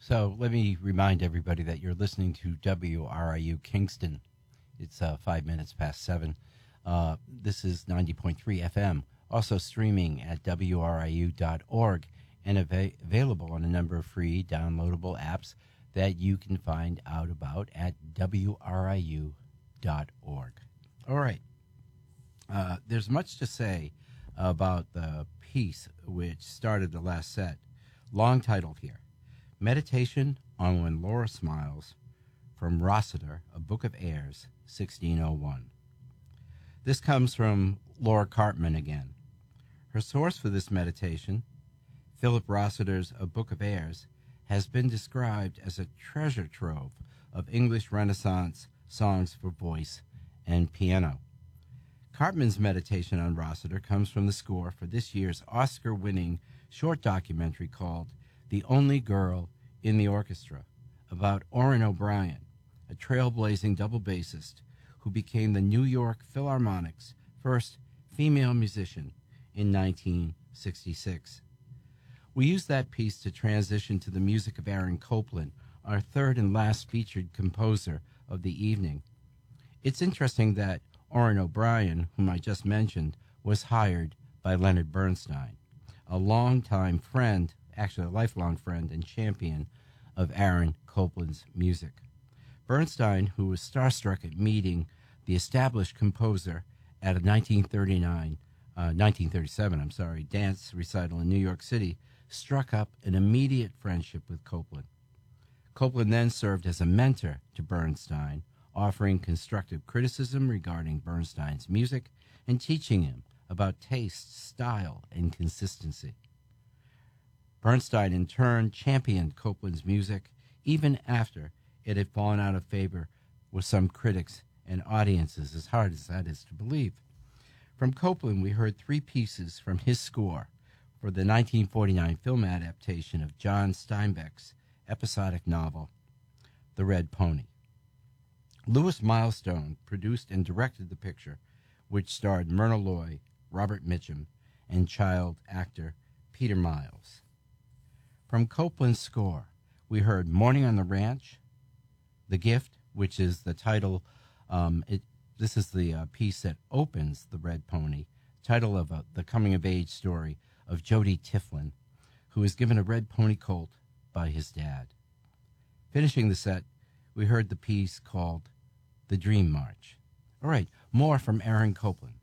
So let me remind everybody that you're listening to WRIU Kingston. It's 5 minutes past 7. This is 90.3 FM, also streaming at WRIU.org and available on a number of free downloadable apps that you can find out about at WRIU.org. All right. There's much to say about the piece which started the last set. Long title here. Meditation on When Laura Smiles, from Rossiter, A Book of Airs, 1601. This comes from Laura Cartman again. Her source for this meditation, Philip Rossiter's A Book of Airs, has been described as a treasure trove of English Renaissance songs for voice and piano. Cartman's meditation on Rossiter comes from the score for this year's Oscar-winning short documentary called The Only Girl in the Orchestra, about Orrin O'Brien, a trailblazing double bassist who became the New York Philharmonic's first female musician in 1966. We used that piece to transition to the music of Aaron Copland, our third and last featured composer of the evening. It's interesting that Orrin O'Brien, whom I just mentioned, was hired by Leonard Bernstein, a longtime friend, actually a lifelong friend and champion of Aaron Copland's music. Bernstein, who was starstruck at meeting the established composer at a 1937 dance recital in New York City, struck up an immediate friendship with Copland. Copland then served as a mentor to Bernstein, offering constructive criticism regarding Bernstein's music and teaching him about taste, style, and consistency. Bernstein, in turn, championed Copland's music even after it had fallen out of favor with some critics and audiences, as hard as that is to believe. From Copland, we heard three pieces from his score for the 1949 film adaptation of John Steinbeck's episodic novel, The Red Pony. Louis Milestone produced and directed the picture, which starred Myrna Loy, Robert Mitchum, and child actor Peter Miles. From Copland's score, we heard Morning on the Ranch, The Gift, which is the title. This is the piece that opens The Red Pony, title of the coming-of-age story of Jody Tiflin, who was given a red pony colt by his dad. Finishing the set, we heard the piece called The Dream March. All right, more from Aaron Copland.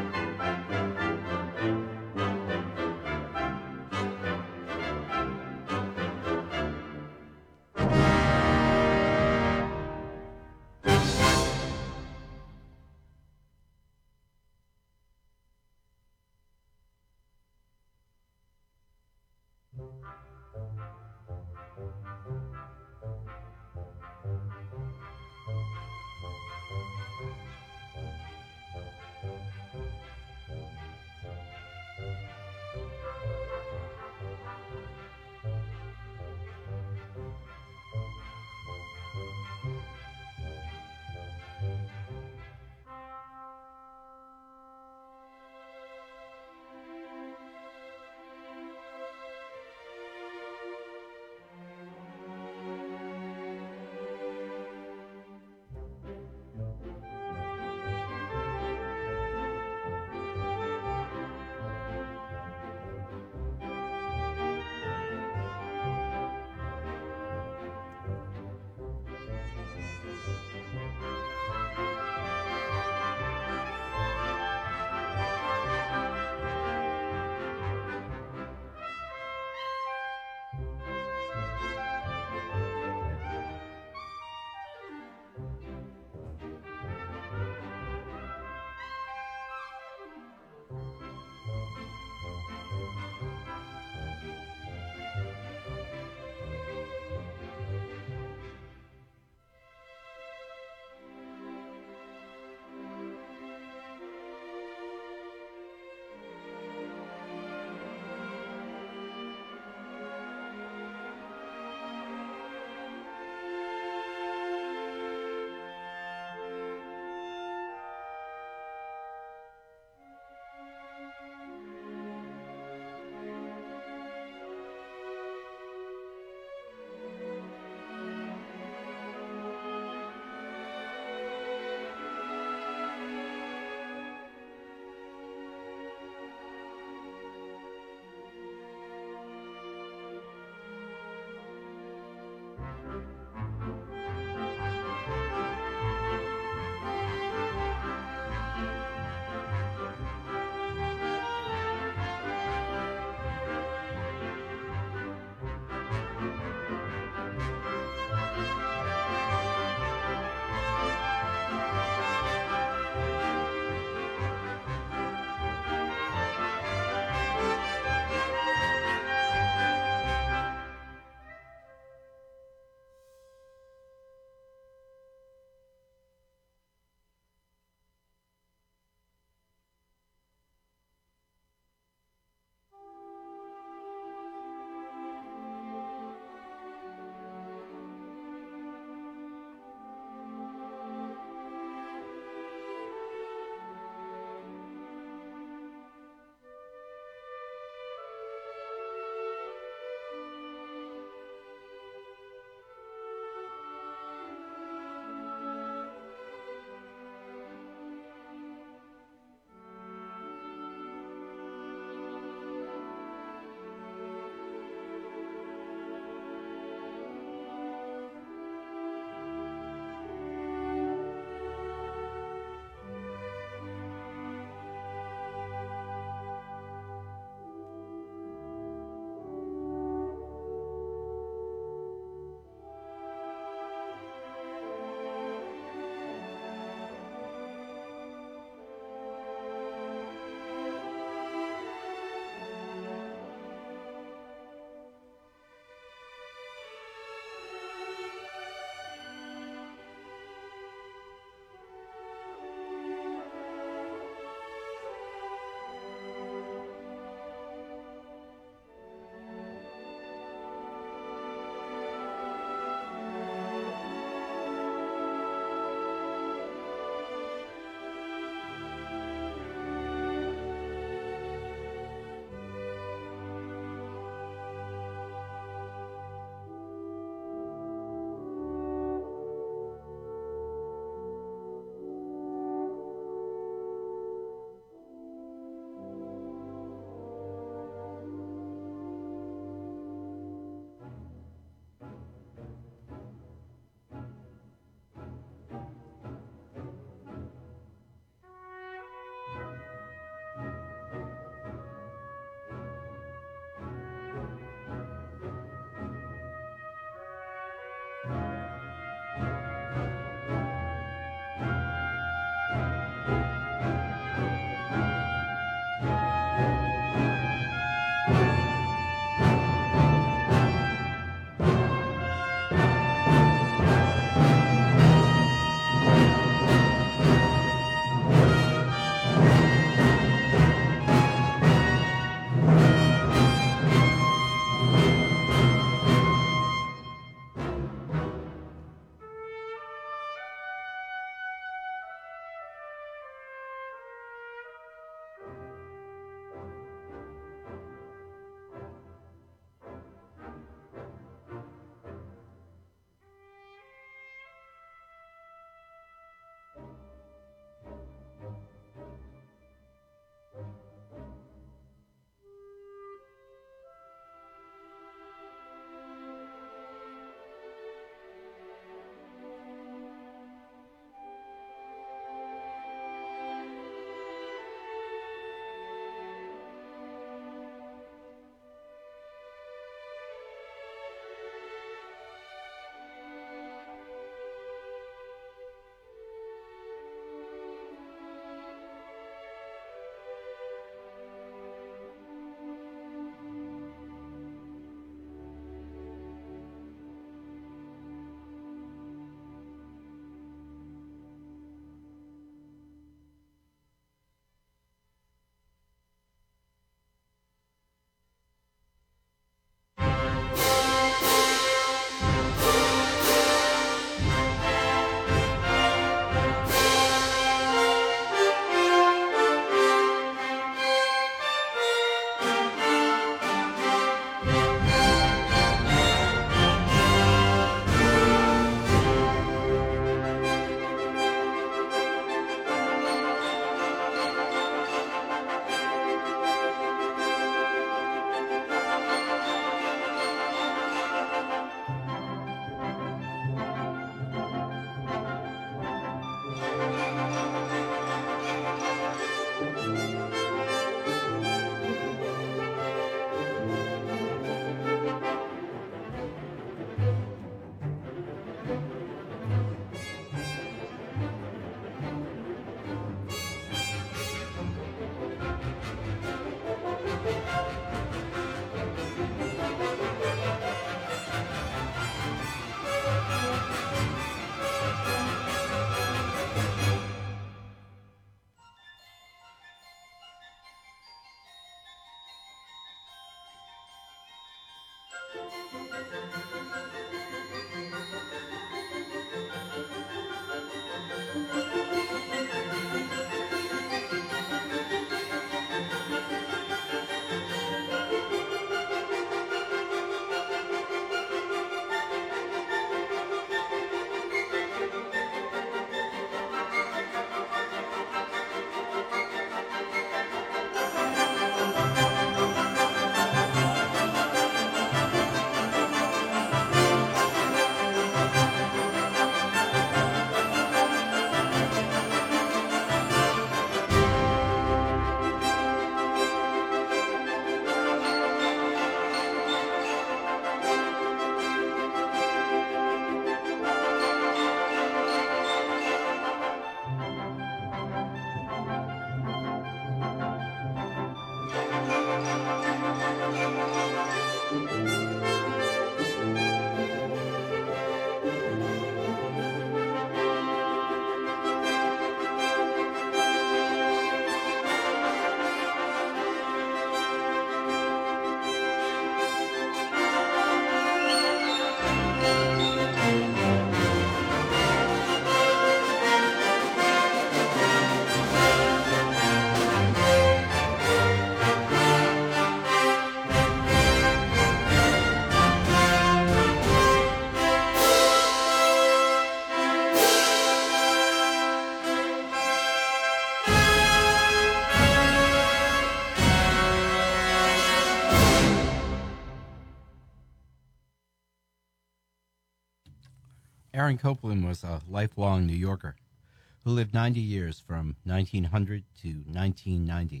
Aaron Copland was a lifelong New Yorker who lived 90 years from 1900 to 1990.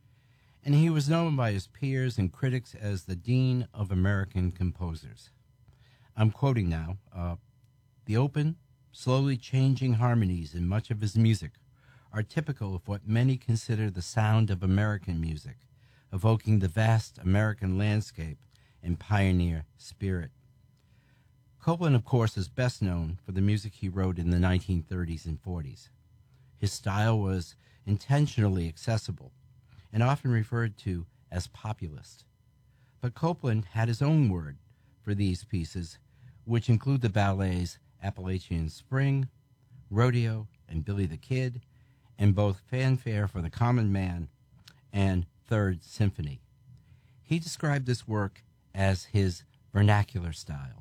And he was known by his peers and critics as the Dean of American Composers. I'm quoting now, the open, slowly changing harmonies in much of his music are typical of what many consider the sound of American music, evoking the vast American landscape and pioneer spirit. Copland, of course, is best known for the music he wrote in the 1930s and 40s. His style was intentionally accessible and often referred to as populist. But Copland had his own word for these pieces, which include the ballets Appalachian Spring, Rodeo, and Billy the Kid, and both Fanfare for the Common Man and Third Symphony. He described this work as his vernacular style.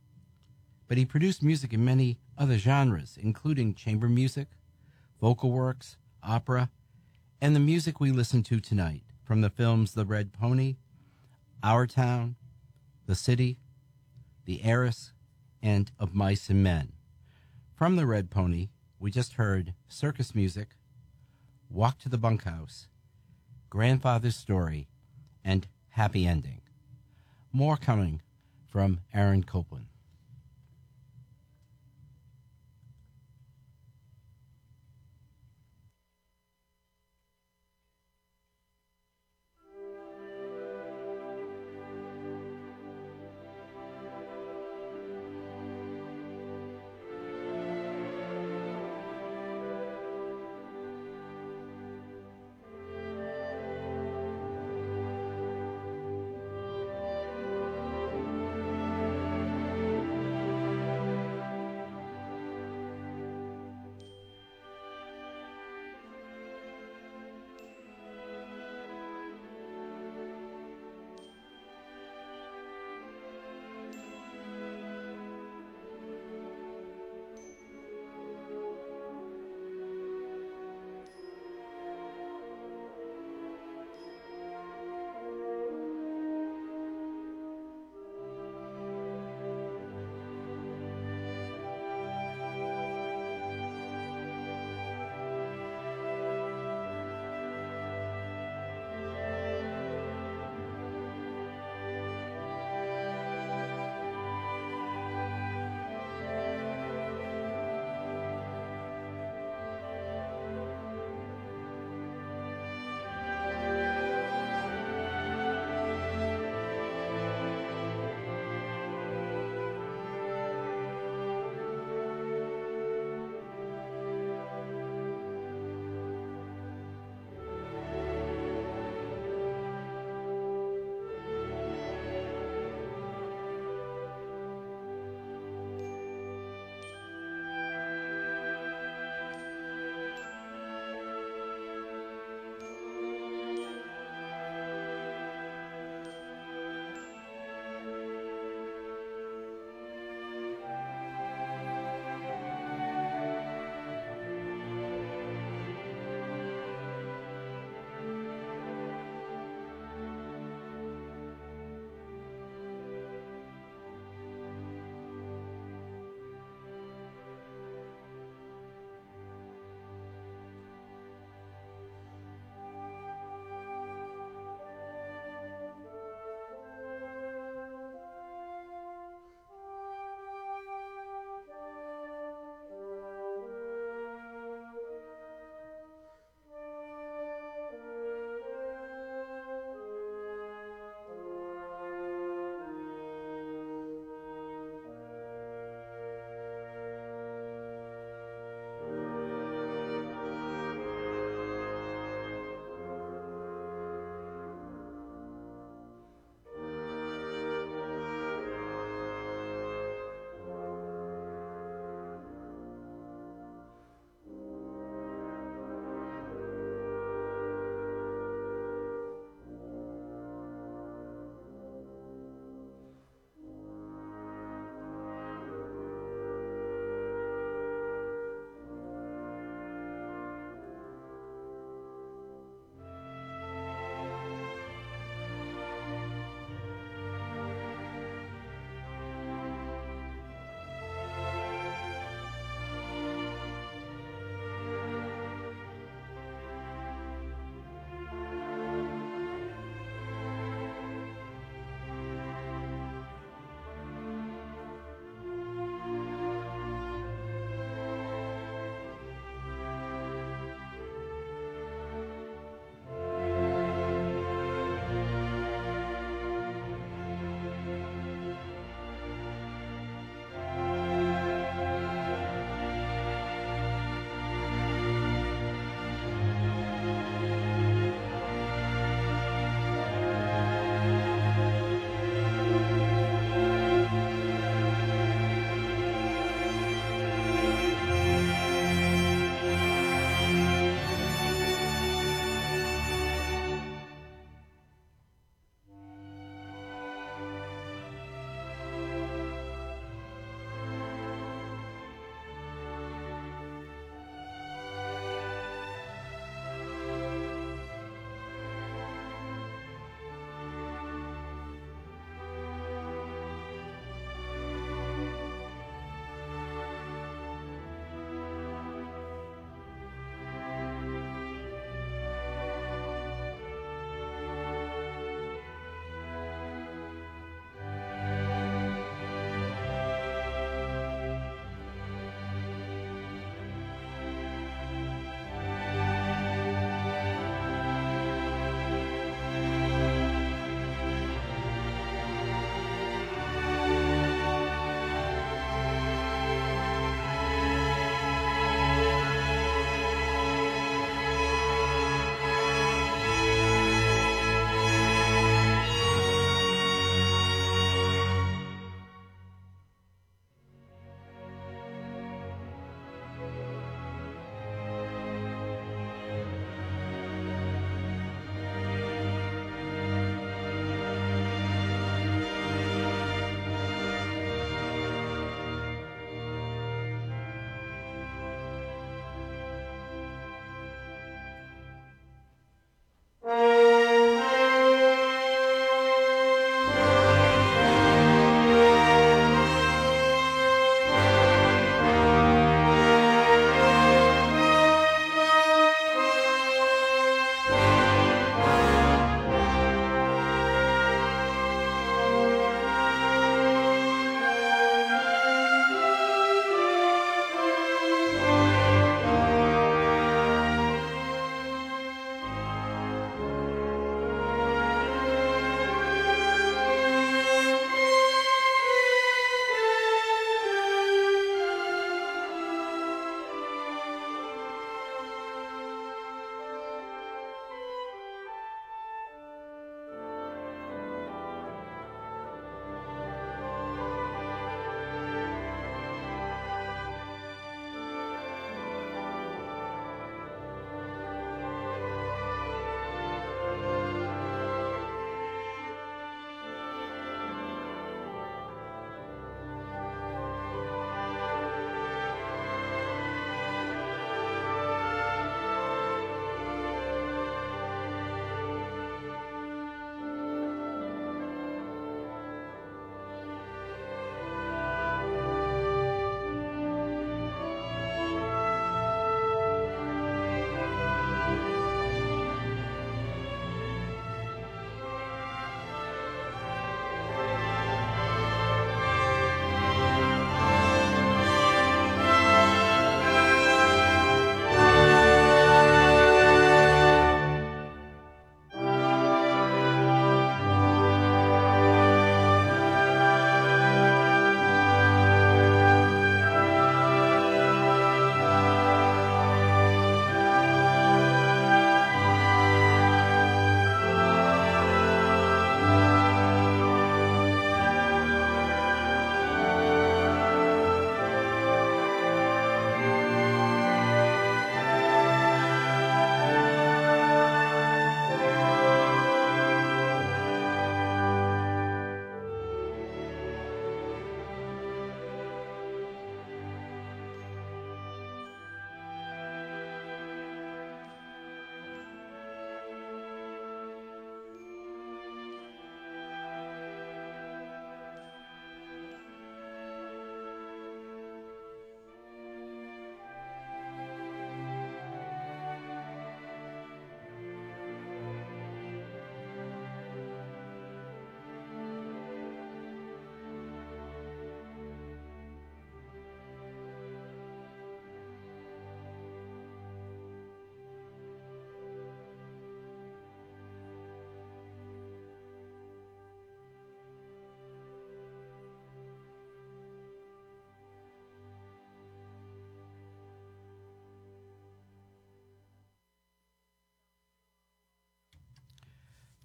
But he produced music in many other genres, including chamber music, vocal works, opera, and the music we listen to tonight from the films The Red Pony, Our Town, The City, The Heiress, and Of Mice and Men. From The Red Pony, we just heard Circus Music, Walk to the Bunkhouse, Grandfather's Story, and Happy Ending. More coming from Aaron Copland.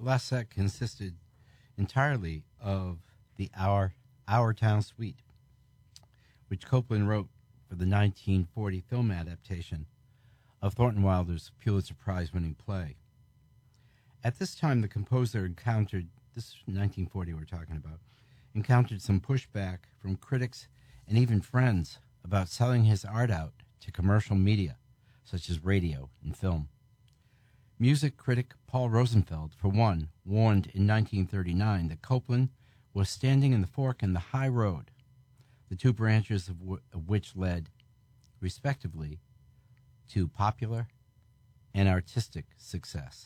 The last set consisted entirely of the Our Town Suite, which Copeland wrote for the 1940 film adaptation of Thornton Wilder's Pulitzer Prize-winning play. At this time, the composer encountered, this is 1940 we're talking about, encountered some pushback from critics and even friends about selling his art out to commercial media, such as radio and film. Music critic Paul Rosenfeld, for one, warned in 1939 that Copeland was standing in the fork in the high road, the two branches of which led, respectively, to popular and artistic success.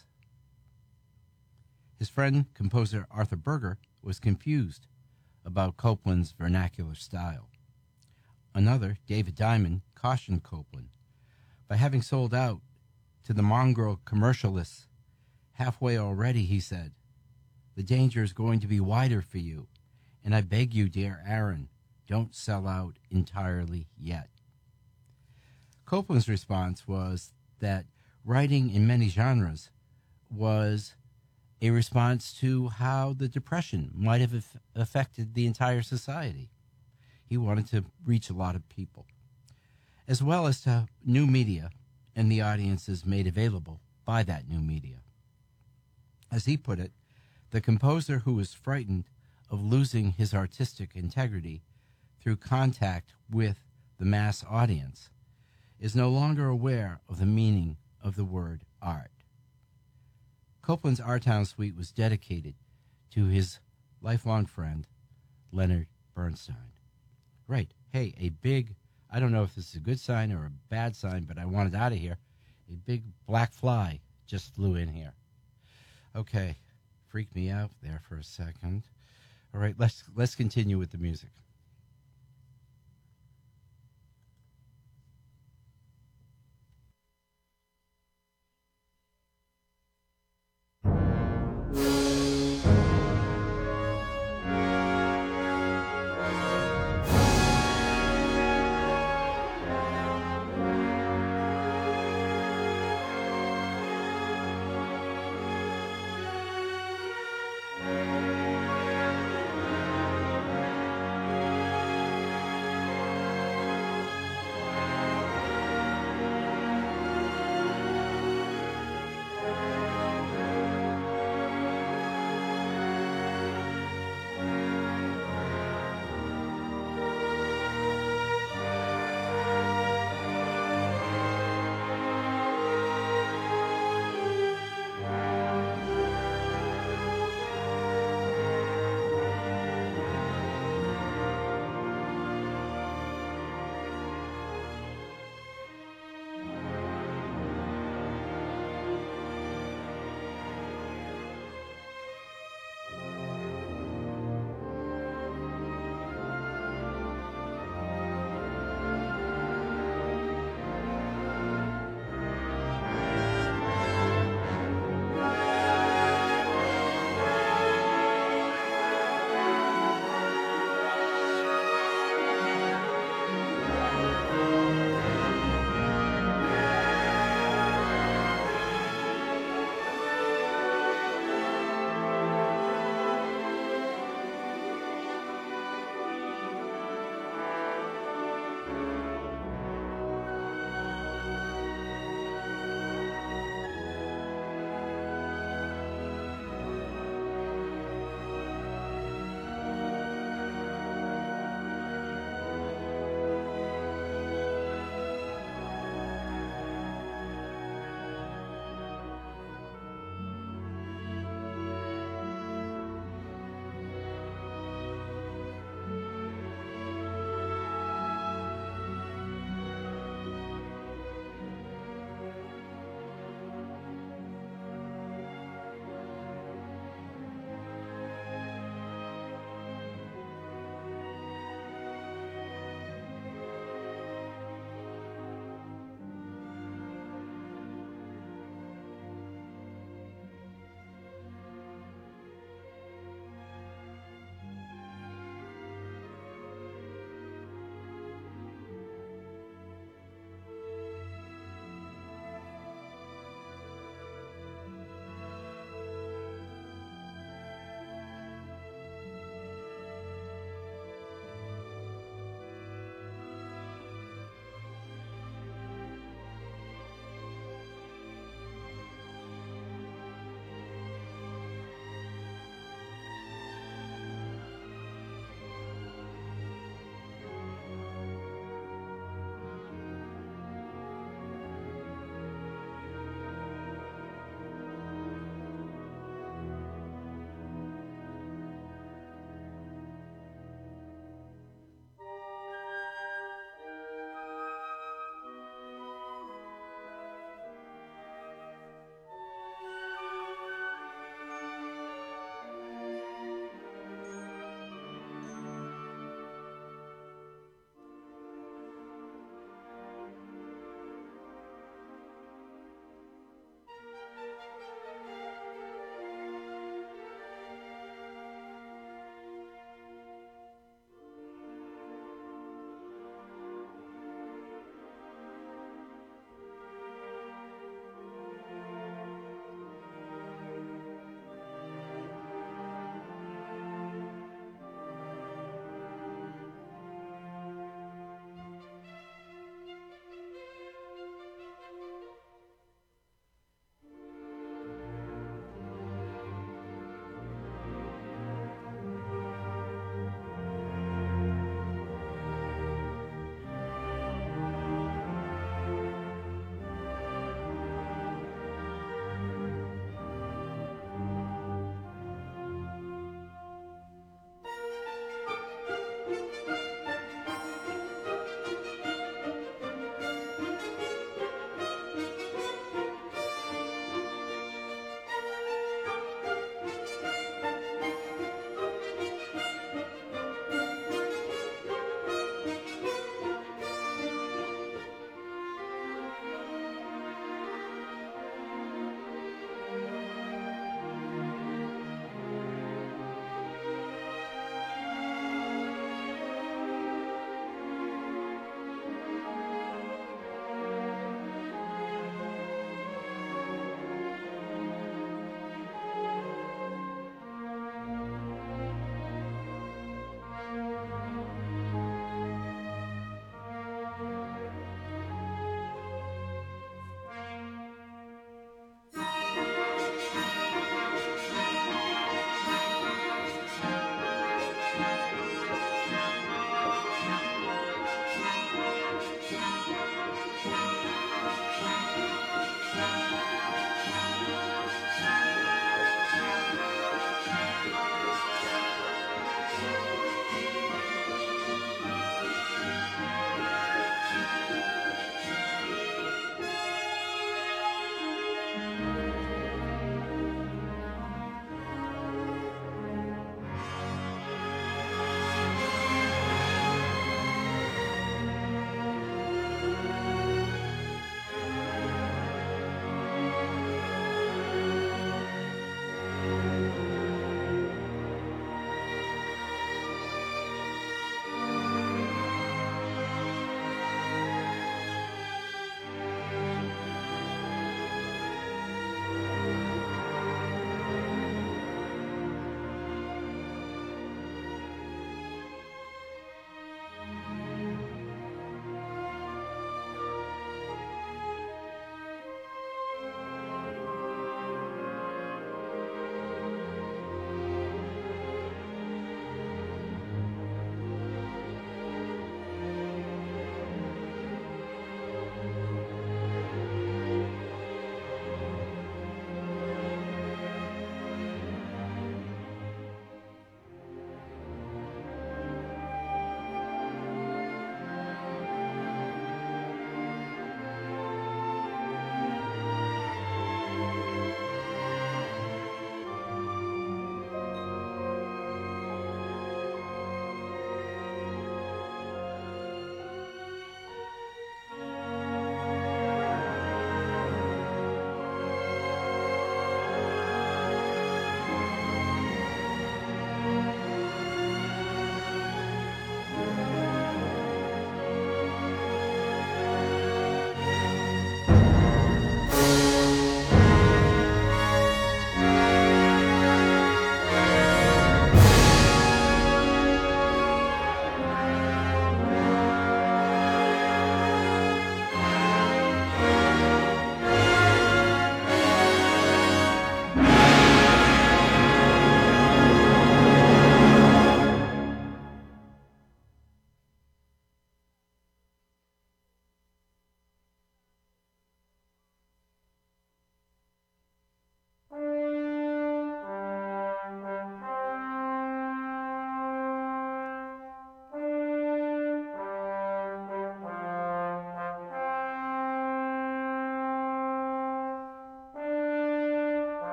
His friend, composer Arthur Berger, was confused about Copeland's vernacular style. Another, David Diamond, cautioned Copeland. By having sold out to the mongrel commercialists halfway already, he said, the danger is going to be wider for you, and I beg you, dear Aaron, don't sell out entirely yet. Copeland's response was that writing in many genres was a response to how the Depression might have affected the entire society. He wanted to reach a lot of people, as well as to new media and the audiences made available by that new media. As he put it, the composer who was frightened of losing his artistic integrity through contact with the mass audience is no longer aware of the meaning of the word art. Copeland's Our Town Suite was dedicated to his lifelong friend, Leonard Bernstein. Right. Hey, I don't know if this is a good sign or a bad sign, but I want it out of here. A big black fly just flew in here. Okay. Freaked me out there for a second. All right, let's continue with the music.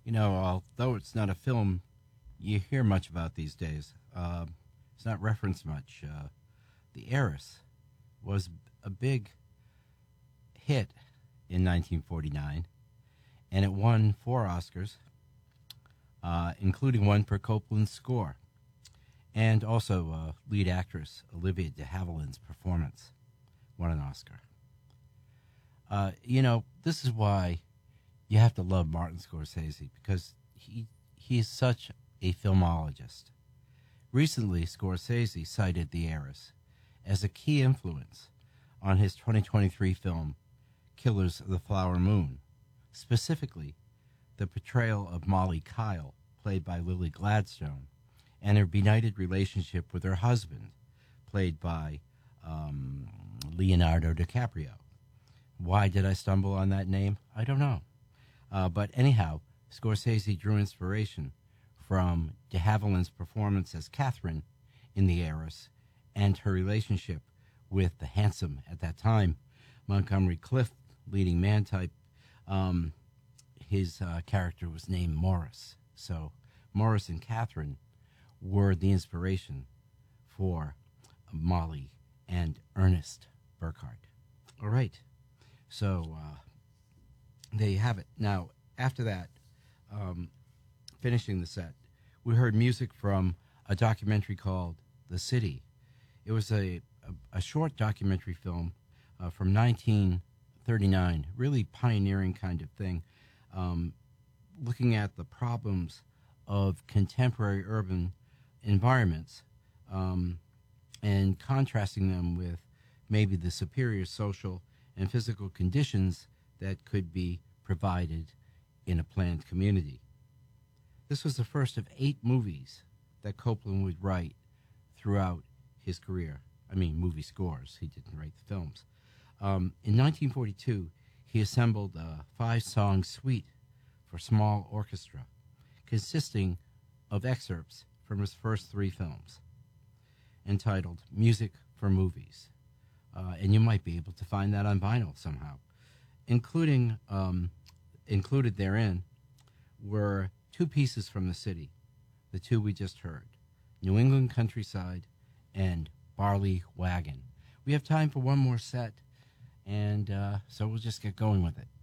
Although it's not a film you hear much about these days, it's not referenced much. The Heiress was a big hit in 1949, and it won 4 Oscars, including one for Copland's score, and also lead actress Olivia de Havilland's performance won an Oscar. This is why you have to love Martin Scorsese, because he is such a filmologist. Recently, Scorsese cited The Heiress as a key influence on his 2023 film Killers of the Flower Moon, specifically the portrayal of Molly Kyle, played by Lily Gladstone, and her benighted relationship with her husband, played by Leonardo DiCaprio. Why did I stumble on that name? I don't know. But anyhow, Scorsese drew inspiration from de Havilland's performance as Catherine in The Heiress and her relationship with the handsome, at that time, Montgomery Clift, leading man type. His character was named Morris. So Morris and Catherine were the inspiration for Molly and Ernest Burkhart. All right. So there you have it. Now, after that, finishing the set, we heard music from a documentary called The City. It was a short documentary film from 1939, really pioneering kind of thing, looking at the problems of contemporary urban environments and contrasting them with maybe the superior social and physical conditions that could be provided in a planned community. This was the first of 8 movies that Copland would write throughout his career. I mean, movie scores. He didn't write the films. In 1942, he assembled a 5-song suite for small orchestra, consisting of excerpts from his first 3 films, entitled Music for Movies. And you might be able to find that on vinyl somehow. Included therein were 2 pieces from the city, the 2 we just heard, New England Countryside and Barley Wagon. We have time for one more set, and so we'll just get going with it.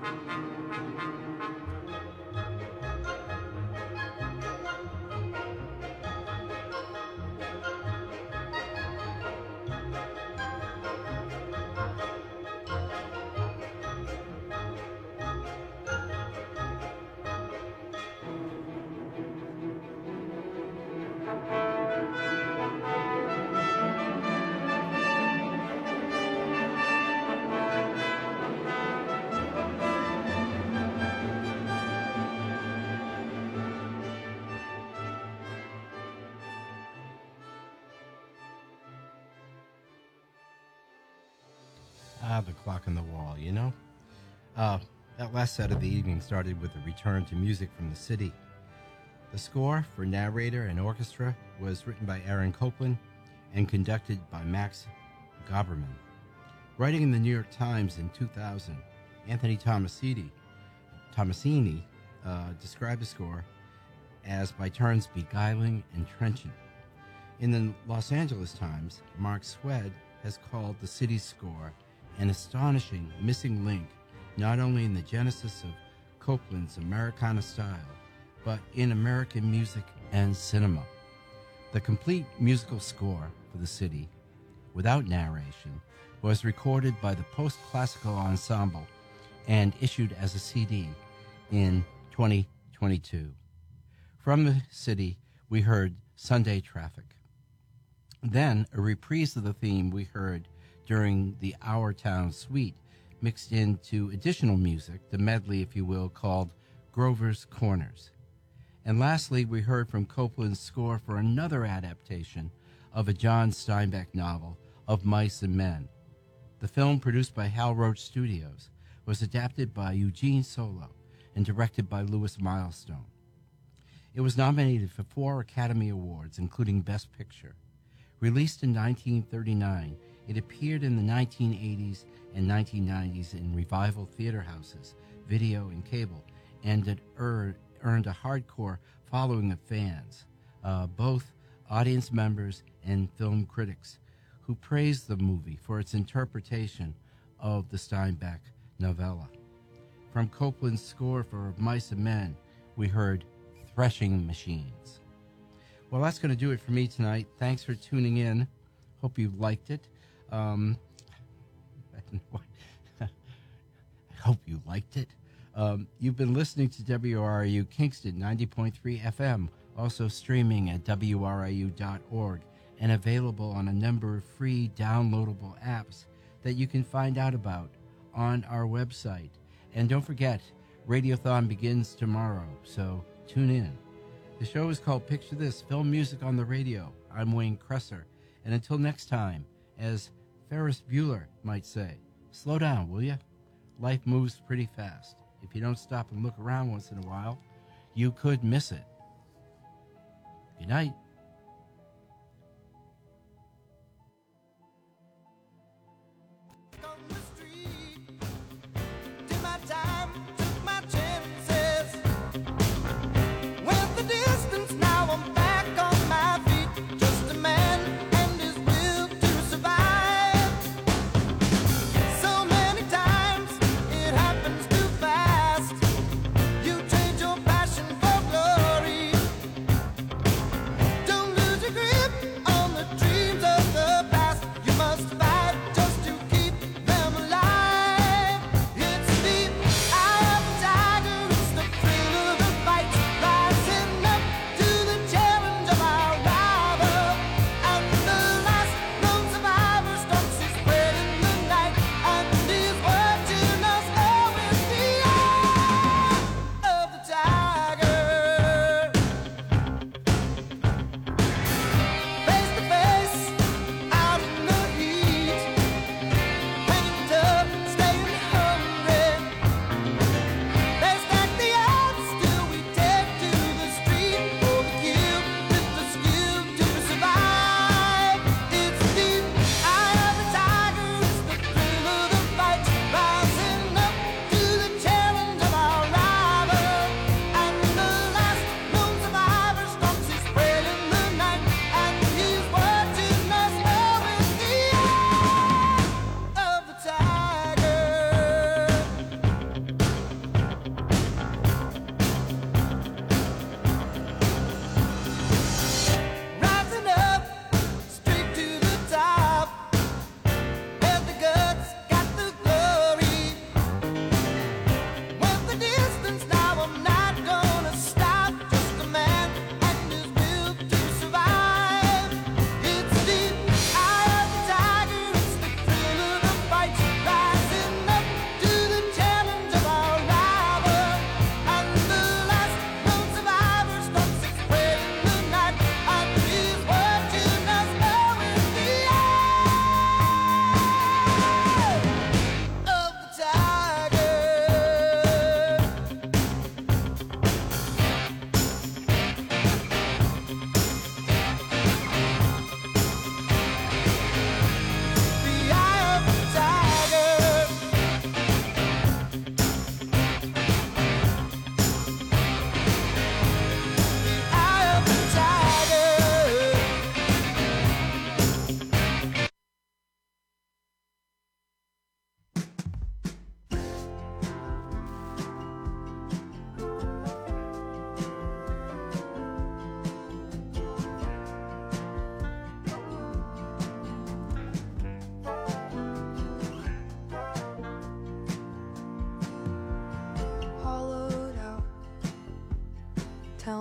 Ah, the clock on the wall, you know? That last set of the evening started with a return to music from the city. The score for narrator and orchestra was written by Aaron Copland and conducted by Max Gauberman. Writing in the New York Times in 2000, Anthony Tomasini described the score as by turns beguiling and trenchant. In the Los Angeles Times, Mark Swed has called the city's score an astonishing missing link, not only in the genesis of Copland's Americana style, but in American music and cinema. The complete musical score for the city, without narration, was recorded by the Post-Classical Ensemble and issued as a CD in 2022. From the city, we heard Sunday Traffic. Then, a reprise of the theme we heard during the Our Town Suite, mixed into additional music, the medley, if you will, called Grover's Corners. And lastly, we heard from Copland's score for another adaptation of a John Steinbeck novel, Of Mice and Men. The film, produced by Hal Roach Studios, was adapted by Eugene Solo and directed by Louis Milestone. It was nominated for 4 Academy Awards, including Best Picture. Released in 1939, it appeared in the 1980s and 1990s in revival theater houses, video and cable, and it earned a hardcore following of fans, both audience members and film critics, who praised the movie for its interpretation of the Steinbeck novella. From Copland's score for Mice and Men, we heard Threshing Machines. Well, that's going to do it for me tonight. Thanks for tuning in. Hope you liked it. I hope you liked it. You've been listening to WRIU Kingston 90.3 FM, also streaming at WRIU.org and available on a number of free downloadable apps that you can find out about on our website. And don't forget, Radiothon begins tomorrow, so tune in. The show is called Picture This, Film Music on the Radio. I'm Wayne Kresser, and until next time, as Ferris Bueller might say, slow down, will ya? Life moves pretty fast. If you don't stop and look around once in a while, you could miss it. Good night.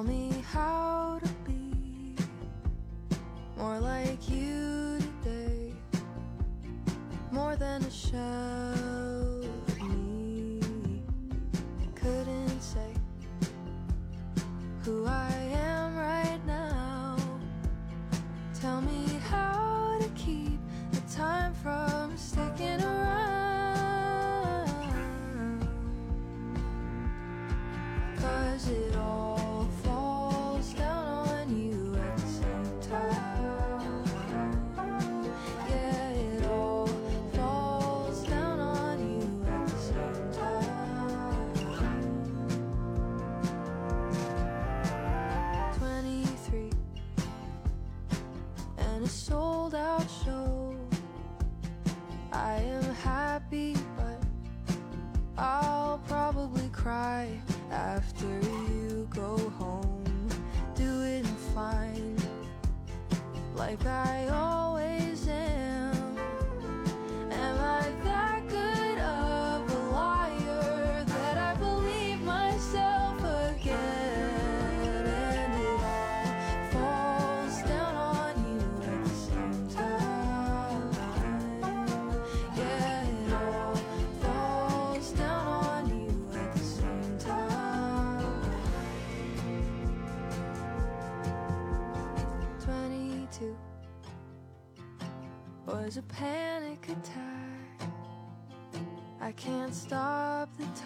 me how to be more like you today, more than a shell of me. Couldn't say who I am right now. Tell me how to keep the time from sticking around, 'cause it all falls down on you at the same time. Yeah, it all falls down on you at the same time. 23 and a sold out show. I am happy, but I'll probably cry after you go home. Doing fine, like I always am. Am I that good of a liar that I believe myself again? And it all falls down on you at the same time. Yeah, it all falls down on you at the same time. 22 was a panic attack. I can't stop the time.